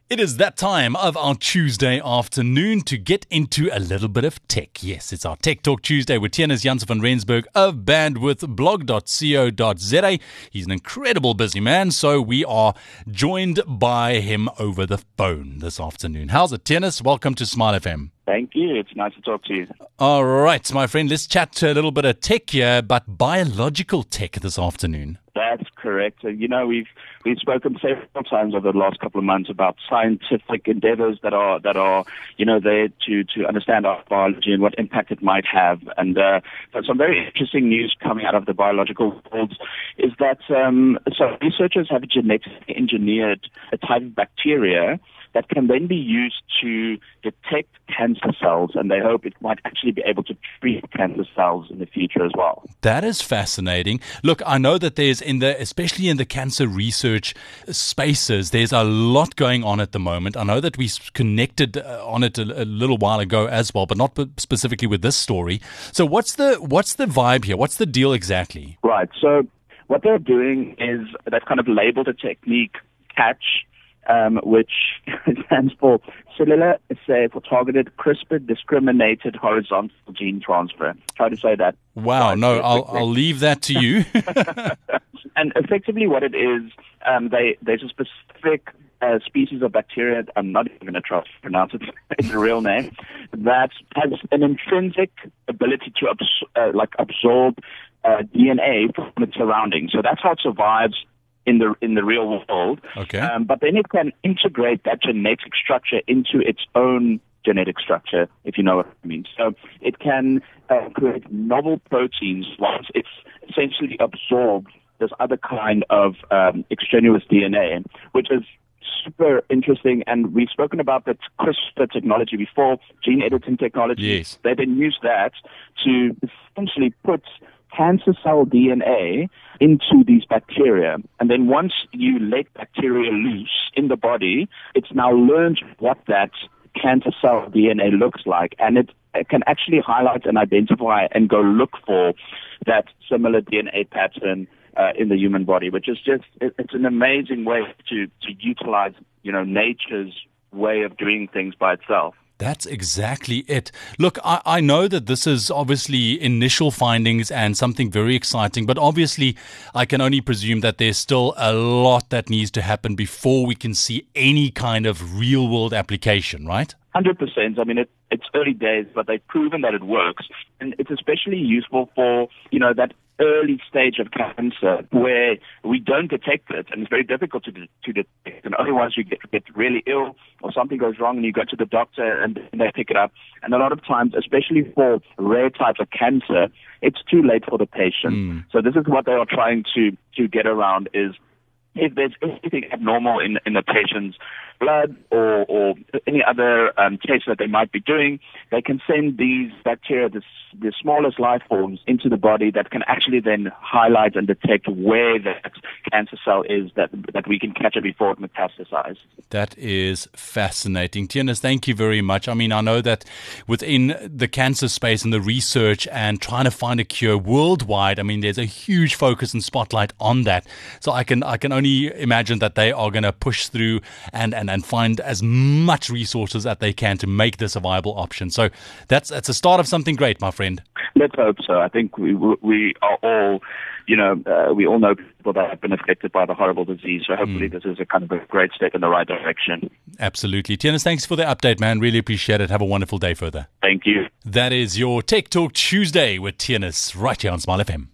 It is that time of our Tuesday afternoon to get into a little bit of tech. Yes, it's our Tech Talk Tuesday with Tienus Jansen van Rensburg of bandwidthblog.co.za. He's an incredible busy man, so we are joined by him over the phone this afternoon. How's it, Tienus? Welcome to Smile FM. Thank you. It's nice to talk to you. All right, my friend, let's chat a little bit of tech here, but biological tech this afternoon. That's correct. We've spoken several times over the last couple of months about scientific endeavors that are there to understand our biology and what impact it might have. And some very interesting news coming out of the biological world is that researchers have genetically engineered a type of bacteria that can then be used to detect cancer cells, and they hope it might actually be able to treat cancer cells in the future as well. That is fascinating. Look, I know that there's especially in the cancer research spaces, there's a lot going on at the moment. I know that we connected on it a little while ago as well, but not specifically with this story. So what's the vibe here? What's the deal exactly? Right. So what they're doing is they've kind of labeled a technique CATCH, which stands for Cellular Assay for Targeted CRISPR Discriminated Horizontal Gene Transfer. Try to say that. Wow, no, I'll leave that to you. And effectively what it is, there's a specific species of bacteria, I'm not even going to try to pronounce it, it's a real name, that has an intrinsic ability to absorb DNA from its surroundings. So that's how it survives in the real world. Okay. But then it can integrate that genetic structure into its own genetic structure, if you know what I mean. So it can create novel proteins once it's essentially absorbed this other kind of extraneous DNA, which is super interesting. And we've spoken about the CRISPR technology before, gene editing technology. Yes. They then use that to essentially put cancer cell DNA into these bacteria. And then once you let bacteria loose in the body, it's now learned what that cancer cell DNA looks like, and it can actually highlight and identify and go look for that similar DNA pattern in the human body, which is it's an amazing way to utilize, nature's way of doing things by itself. That's exactly it. Look, I know that this is obviously initial findings and something very exciting, but obviously I can only presume that there's still a lot that needs to happen before we can see any kind of real-world application, right? 100%. I mean, it's early days, but they've proven that it works. And it's especially useful for, that early stage of cancer where we don't detect it, and it's very difficult to detect. And only once you get really ill or something goes wrong and you go to the doctor and they pick it up. And a lot of times, especially for rare types of cancer, it's too late for the patient. So this is what they are trying to get around is if there's anything abnormal in the patient's blood or any other test that they might be doing, they can send these bacteria, the smallest life forms, into the body that can actually then highlight and detect where that cancer cell is that we can catch it before it metastasizes. That is fascinating. Tienus, thank you very much. I mean, I know that within the cancer space and the research and trying to find a cure worldwide, I mean, there's a huge focus and spotlight on that. So I can only imagine that they are going to push through and find as much resources as they can to make this a viable option. So that's a start of something great, my friend. Let's hope so. I think we are all, we all know people that have been affected by the horrible disease. So hopefully this is a kind of a great step in the right direction. Absolutely. Tienus, thanks for the update, man. Really appreciate it. Have a wonderful day further. Thank you. That is your Tech Talk Tuesday with Tienus right here on Smile FM.